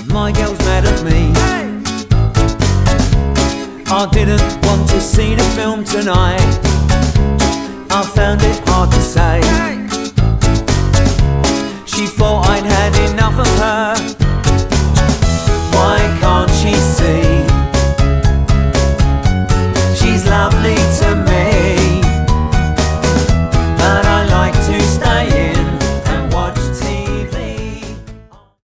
My girl's mad at me. I didn't want to see the film tonight. I found it hard to say. She thought I'd had enough of her.